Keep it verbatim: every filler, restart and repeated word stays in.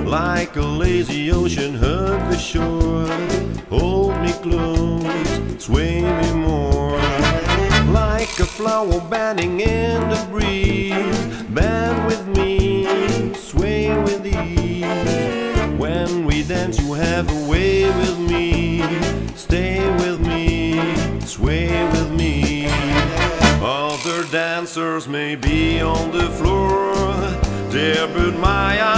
Like a lazy ocean, hug the shore. Hold me close, sway me more. Like a flower bending in the breeze, bend with me, sway with ease. When we dance you have a way with me. Stay with me, sway with me. Other dancers may be on the floor there, but my eyes